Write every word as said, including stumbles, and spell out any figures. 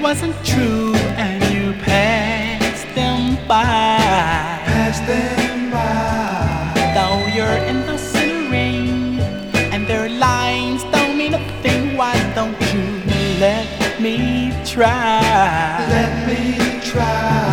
wasn't true and you passed them by. Pass them by. Though you're innocent ring and their lines don't mean a thing, why don't you let me try? Let me try.